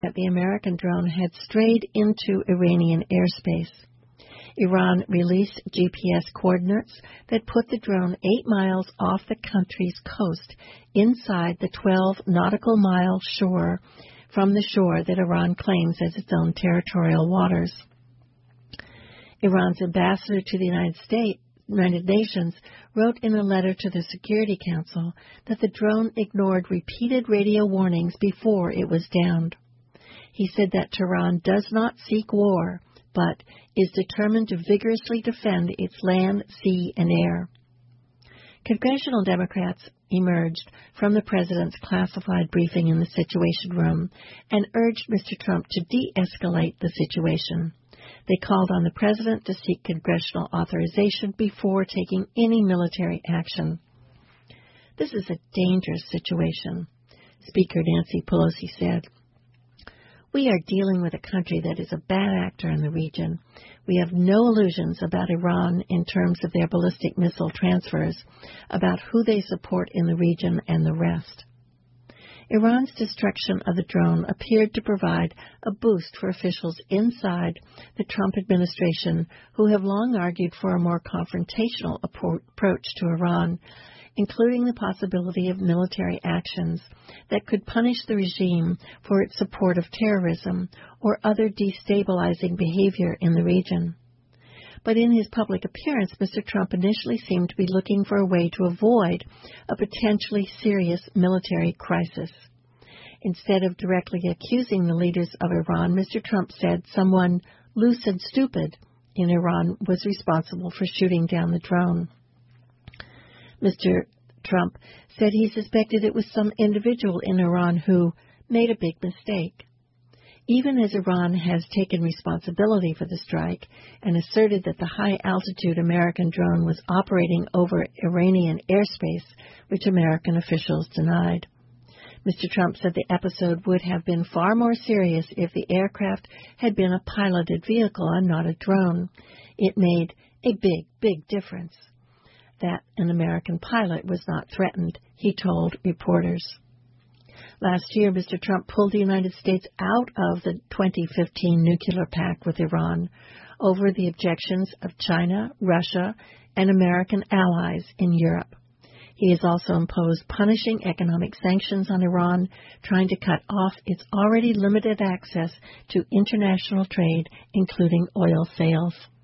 that the American drone had strayed into Iranian airspace. Iran released GPS coordinates that put the drone 8 miles off the country's coast, inside the 12 nautical mile shore from the shore that Iran claims as its own territorial waters. Iran's ambassador to the United Nations wrote in a letter to the Security Council that the drone ignored repeated radio warnings before it was downed. He said that Tehran does not seek war, but is determined to vigorously defend its land, sea, and air. Congressional Democrats emerged from the president's classified briefing in the Situation Room and urged Mr. Trump to de-escalate the situation. They called on the president to seek congressional authorization before taking any military action. This is a dangerous situation, Speaker Nancy Pelosi said. We are dealing with a country that is a bad actor in the region. We have no illusions about Iran in terms of their ballistic missile transfers, about who they support in the region and the rest. Iran's destruction of the drone appeared to provide a boost for officials inside the Trump administration who have long argued for a more confrontational approach to Iran, including the possibility of military actions that could punish the regime for its support of terrorism or other destabilizing behavior in the region. But in his public appearance, Mr. Trump initially seemed to be looking for a way to avoid a potentially serious military crisis. Instead of directly accusing the leaders of Iran, Mr. Trump said someone loose and stupid in Iran was responsible for shooting down the drone. Mr. Trump said he suspected it was some individual in Iran who made a big mistake. Even as Iran has taken responsibility for the strike and asserted that the high-altitude American drone was operating over Iranian airspace, which American officials denied. Mr. Trump said the episode would have been far more serious if the aircraft had been a piloted vehicle and not a drone. It made a big, big difference that an American pilot was not threatened, he told reporters. Last year, Mr. Trump pulled the United States out of the 2015 nuclear pact with Iran over the objections of China, Russia, and American allies in Europe. He has also imposed punishing economic sanctions on Iran, trying to cut off its already limited access to international trade, including oil sales.